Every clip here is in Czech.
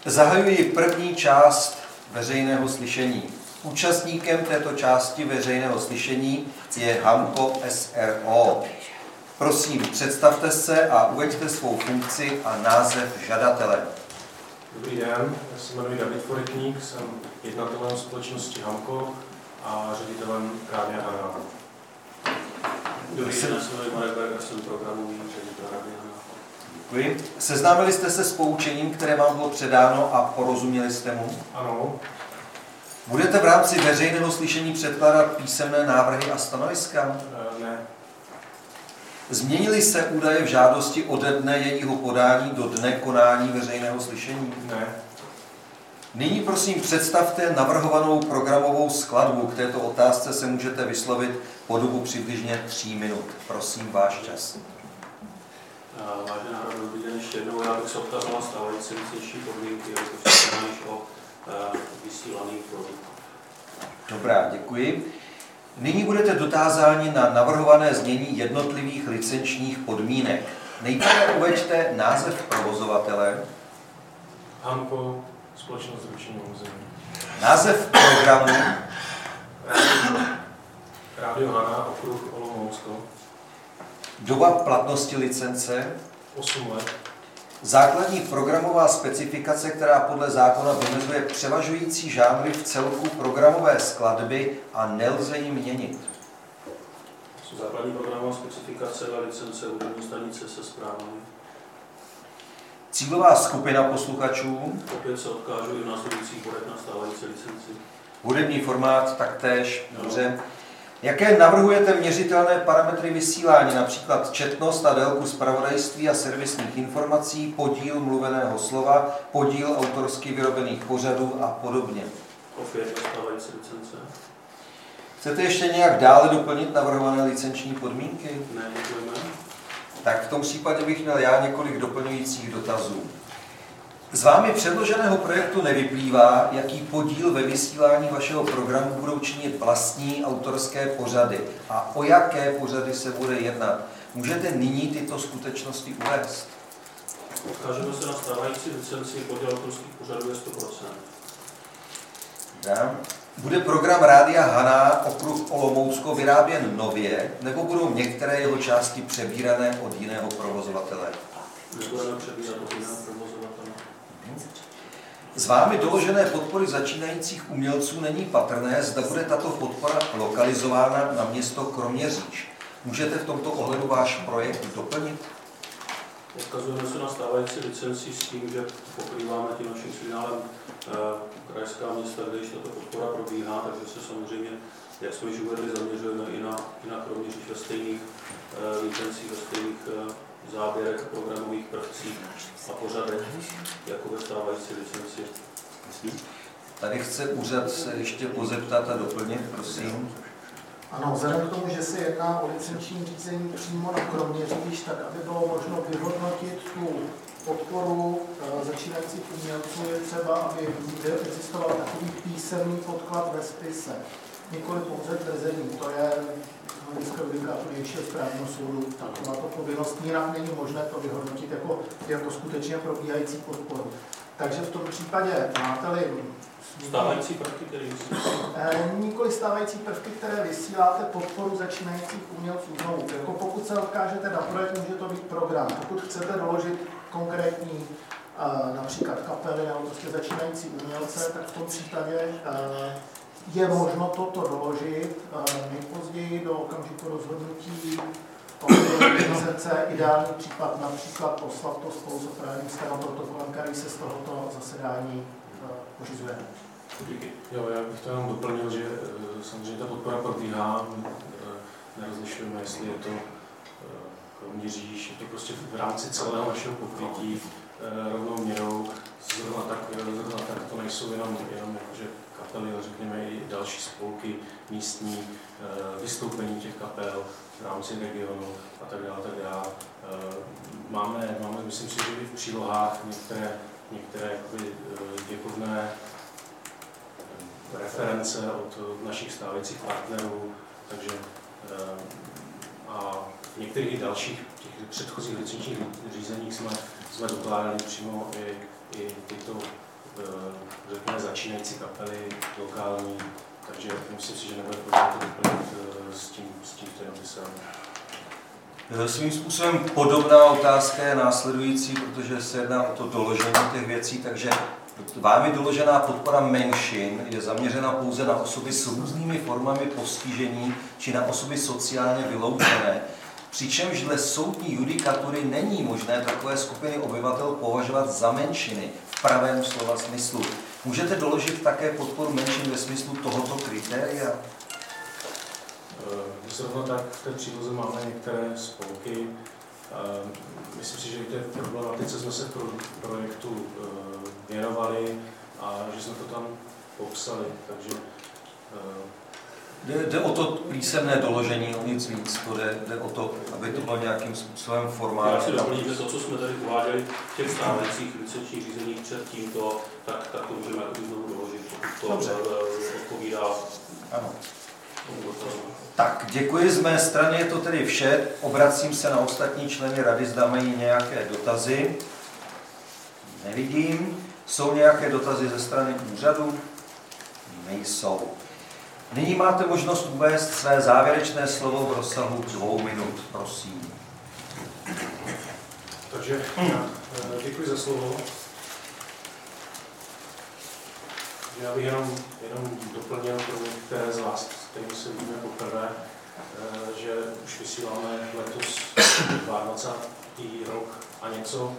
Zahajuji první část veřejného slyšení. Účastníkem této části veřejného slyšení je Hanko SRO. Prosím, představte se a uveďte svou funkci a název žadatele. Dobrý den, já se jmenuji David Foretník, jsem jednatelem společnosti Hanko a ředitelem Rádia Hana. Dobrý den, já se jmenuji Marek Berger, jsem programový ředitel Rádia Hana. Děkuji. Seznámili jste se s poučením, které vám bylo předáno a porozuměli jste mu? Ano. Budete v rámci veřejného slyšení předkládat písemné návrhy a stanoviska? Ne. Změnily se údaje v žádosti ode dne jejího podání do dne konání veřejného slyšení? Ne. Nyní prosím představte navrhovanou programovou skladbu. K této otázce se můžete vyslovit po dobu přibližně 3 minut. Prosím, váš čas. Vážená rada, dobrý den ještě jednou. Já bych se odkázal na stávající licenční podmínky, jako se jedná již o vysílaný produkt. Dobrá, děkuji. Nyní budete dotázáni na navrhované znění jednotlivých licenčních podmínek. Nejprve uveďte název provozovatele, Hanko, společnost s ručením omezeným. název programu, Rádio Hana, okruh Olomoucko, doba platnosti licence, 8 let. základní programová specifikace, která podle zákona vymezuje převažující žánry v celku programové skladby a nelze ji měnit. Základní programová specifikace a licence hudební stanice se zprávami. Cílová skupina posluchačů, Opět se odkážu i v následujících bodech na stávající licenci. hudební formát taktéž, dobře. Jaké navrhujete měřitelné parametry vysílání, například četnost a délku zpravodajství a servisních informací, podíl mluveného slova, podíl autorsky vyrobených pořadů a podobně? Opět na stávající licence. Chcete ještě nějak dále doplnit navrhované licenční podmínky? Ne, děkujeme. Tak v tom případě bych měl já několik doplňujících dotazů. Z vámi předloženého projektu nevyplývá, jaký podíl ve vysílání vašeho programu budou činit vlastní autorské pořady a o jaké pořady se bude jednat. Můžete nyní tyto skutečnosti uvést? Odkážeme se na stávající licenci, podíl autorských pořadů je 100%. Dobrá. Bude program Rádia Hana okruh Olomoucko vyráběn nově, nebo budou některé jeho části přebírané od jiného provozovatele? Nebudeme přebírat od jiného provozovatele. Z vámi doložené podpory začínajících umělců není patrné, zda bude tato podpora lokalizována na město Kroměříž. Můžete v tomto ohledu váš projekt doplnit? Odkazujeme se na stávající licenci s tím, že pokrýváme tím naším signálem krajská města, kde již tato podpora probíhá, takže se samozřejmě, jak jsme již uvedli, zaměřujeme i na Kroměříž ve stejných licencích, ve stejných záběrech, programových prvcích a pořadech, jako ve stávající licenci. Tady chce úřad se ještě pozeptat a doplnit, prosím. Ano, vzhledem k tomu, že se jedná o licenční řízení přímo na Kroměříž, tak aby bylo možno vyhodnotit tu podporu začínajících umělců, je třeba, aby existoval takový písemný podklad ve spise. Nikoli pouze tvrzení, to je hlediska judikatury Nejvyššího správního soudu takováto povinnost. Jinak není možné to vyhodnotit jako skutečně probíhající podporu. Takže v tom případě máte-li Stávající prvky, které nikoli stávající prvky, které vysíláte podporu začínajících umělců znovu. Jako pokud se odkážete na projekt, může to být program. Pokud chcete doložit konkrétní například kapely nebo prostě začínající umělce, tak v tom případě je možno toto doložit nejpozději do okamžiku rozhodnutí o licence. Ideální případ například poslat to spolu s opravným stenoprotokolem, který se z tohoto zasedání pořizuje. Jo, já bych to jenom doplnil, že samozřejmě ta podpora probíhá, nerozlišujeme, jestli je to Kroměříž, je to prostě v rámci celého našeho pokrytí rovnou měrou, zrovna tak to nejsou jenom jakože kapely, ale řekněme i další spolky místní, vystoupení těch kapel v rámci regionu a tak dále. Máme, myslím si, že i v přílohách některé děkovné reference od našich stávajících partnerů, takže a v některých dalších těch předchozích licenčních řízeních jsme dokládali přímo i tyto začínající kapely, lokální, takže myslím si, že nebude problém to doplnit s tím dopisem. Svým způsobem podobná otázka je následující, protože se jedná o to doložení těch věcí, takže vámi doložená podpora menšin je zaměřena pouze na osoby s různými formami postižení či na osoby sociálně vyloučené. Přičemž dle soudní judikatury není možné takové skupiny obyvatel považovat za menšiny v pravém slova smyslu. Můžete doložit také podporu menšin ve smyslu tohoto kritéria? Zrovna tak v té příloze máme některé spolky. Myslím si, že i té problematice jsme se v projektu věnovali a že jsme to tam popsali, takže... Jde o to písemné doložení, o nic víc, jde o to, aby to bylo nějakým způsobem formálně. Já si doplním, že to, co jsme tady uváděli v těch stávajících licenčních řízeních před tímto, tak to můžeme znovu doložit, pokud to odpovídá. Ano. Tak, děkuji z mé strany, je to tedy vše. Obracím se na ostatní členy rady, zda mají nějaké dotazy. Nevidím. Jsou nějaké dotazy ze strany úřadu? Nejsou. Nyní máte možnost uvést své závěrečné slovo v rozsahu 2 minut, prosím. Takže děkuji za slovo. Já bych jenom doplnil pro některé z vás, s kterými se vidíme poprvé, že už vysíláme letos 22. rok a něco.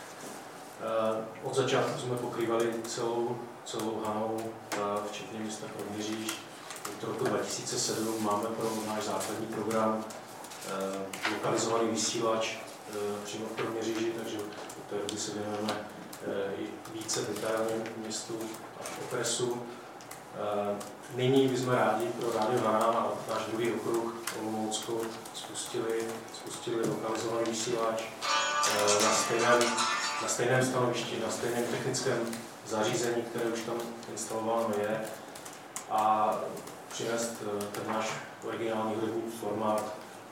Od začátku jsme pokrývali celou Hanou, včetně města Kroměříž. Od roku 2007 máme pro náš základní program lokalizovaný vysílač přímo v Kroměříži, takže od té doby se věnujeme i více detailně městu a okresu. Nyní bychom rádi pro Rádio Hana a náš druhý okruh Olomoucko spustili lokalizovaný vysílač na stejném stanovišti, na stejném technickém zařízení, které už tam instalováno je, a přinést ten náš originální hudební formát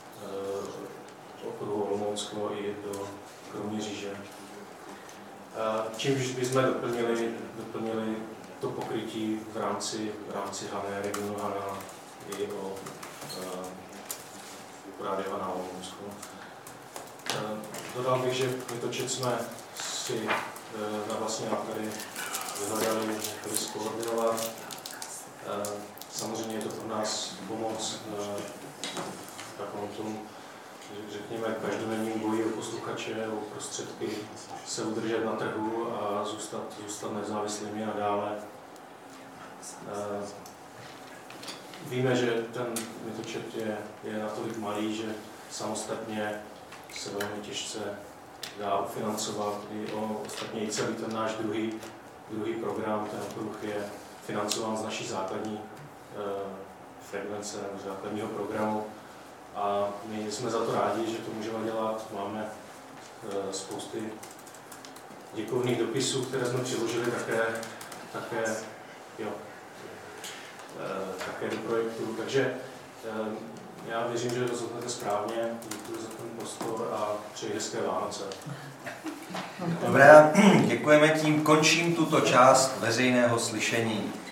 okruhu Olomoucko i do Kroměříže. Čímž bychom doplnili to pokrytí v rámci Hané, regionu Hana i o Rádio Hana Olomoucko. Dodal bych, že Kmitočet jsme si na vlastní náklady vyhledali, nechali skoordinovat. Samozřejmě je to pro nás pomoc takovou tomu, řekněme, každodenním boji o posluchače, o prostředky se udržet na trhu a zůstat nezávislými nadále. Víme, že ten Kmitočet je natolik malý, že samostatně se velmi těžce dá ufinancovat. Ostatně i celý ten náš druhý program, ten okruh je financován z naší základní frekvence nebo základního programu. A my jsme za to rádi, že to můžeme dělat. Máme spousty děkovných dopisů, které jsme přiložili také do projektu. Takže já věřím, že rozhodnete správně. Děkuji za ten prostor a přeji hezké Vánoce. Dobrá, děkujeme, tím končím tuto část veřejného slyšení.